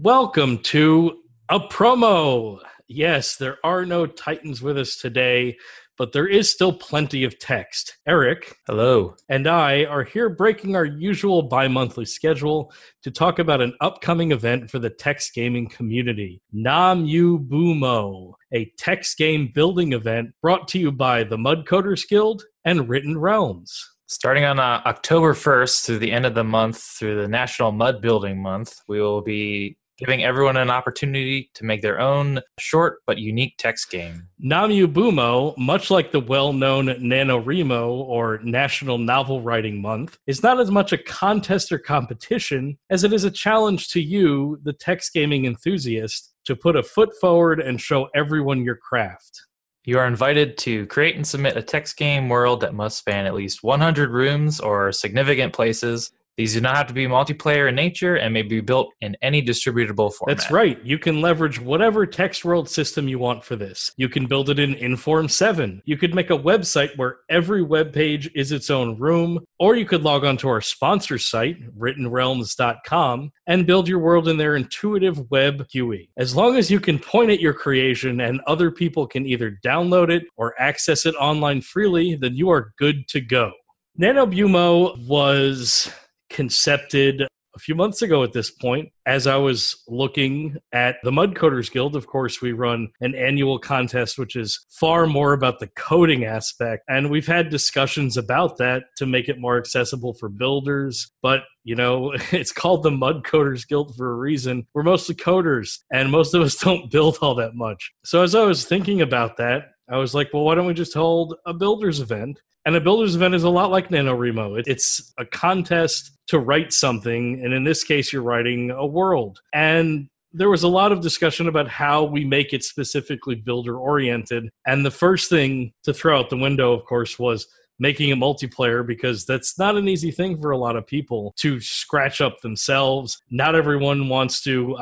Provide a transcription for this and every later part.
Welcome to a promo. Yes, there are no Titans with us today, but there is still plenty of text. Eric. Hello. And I are here breaking our usual bi-monthly schedule to talk about an upcoming event for the text gaming community, Namu-Bumo, a text game building event brought to you by the Mud Coders Guild and Written Realms. Starting on October 1st through the end of the month, through the National Mud Building Month, we will be giving everyone an opportunity to make their own short but unique text game. Namu-Bumo, much like the well-known NaNoWriMo or National Novel Writing Month, is not as much a contest or competition as it is a challenge to you, the text gaming enthusiast, to put a foot forward and show everyone your craft. You are invited to create and submit a text game world that must span at least 100 rooms or significant places. These do not have to be multiplayer in nature and may be built in any distributable format. That's right. You can leverage whatever text world system you want for this. You can build it in Inform 7. You could make a website where every web page is its own room, or you could log on to our sponsor site, writtenrealms.com, and build your world in their intuitive web GUI. As long as you can point at your creation and other people can either download it or access it online freely, then you are good to go. Namu-Bumo was concepted a few months ago at this point. As I was looking at the Mud Coders Guild, of course, we run an annual contest, which is far more about the coding aspect. And we've had discussions about that to make it more accessible for builders. But, you know, it's called the Mud Coders Guild for a reason. We're mostly coders, and most of us don't build all that much. So as I was thinking about that, I was like, well, why don't we just hold a builders event? And a builder's event is a lot like NaNoWriMo. It's a contest to write something, and in this case, you're writing a world. And there was a lot of discussion about how we make it specifically builder-oriented. And the first thing to throw out the window, of course, was making it multiplayer, because that's not an easy thing for a lot of people to scratch up themselves. Not everyone wants to,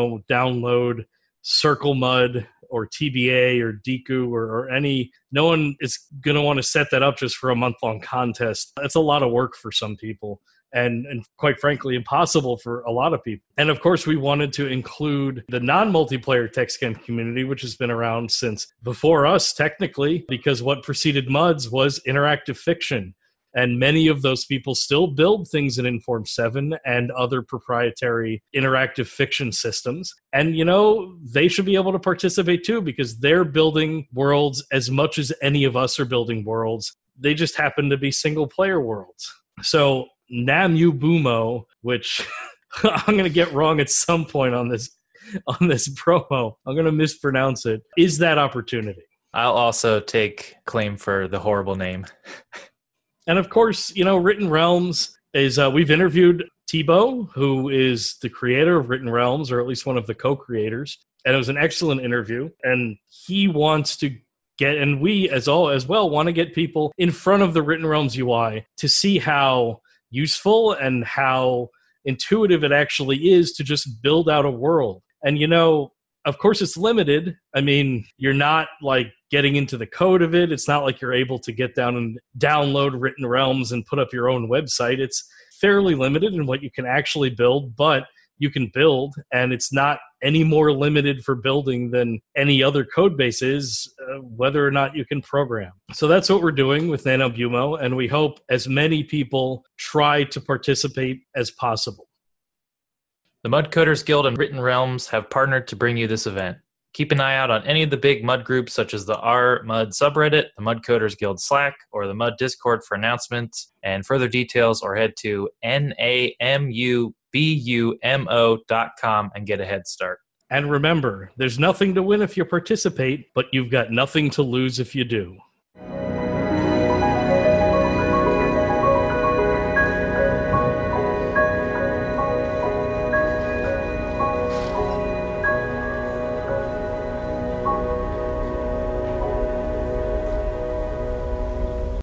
download Circle Mud or TBA or Deku or any. No one is going to want to set that up just for a month-long contest. That's a lot of work for some people, and quite frankly, impossible for a lot of people. And of course, we wanted to include the non-multiplayer text game community, which has been around since before us, technically, because what preceded MUDs was interactive fiction. And many of those people still build things in Inform 7 and other proprietary interactive fiction systems. And, you know, they should be able to participate too, because they're building worlds as much as any of us are building worlds. They just happen to be single-player worlds. So Namu-Bumo, which I'm going to get wrong at some point on this promo, I'm going to mispronounce it, is that opportunity. I'll also take claim for the horrible name. And of course, you know, Written Realms is, we've interviewed Thibaut, who is the creator of Written Realms, or at least one of the co-creators. And it was an excellent interview. And he wants to get, and we as well want to get people in front of the Written Realms UI to see how useful and how intuitive it actually is to just build out a world. And, you know, of course, it's limited. I mean, you're not like getting into the code of it. It's not like you're able to get down and download Written Realms and put up your own website. It's fairly limited in what you can actually build, but you can build, and it's not any more limited for building than any other code base is, whether or not you can program. So that's what we're doing with Namu-Bumo, and we hope as many people try to participate as possible. The Mud Coders Guild and Written Realms have partnered to bring you this event. Keep an eye out on any of the big Mud groups, such as the R-Mud subreddit, the Mud Coders Guild Slack, or the Mud Discord for announcements and further details, or head to namubumo.com and get a head start. And remember, there's nothing to win if you participate, but you've got nothing to lose if you do.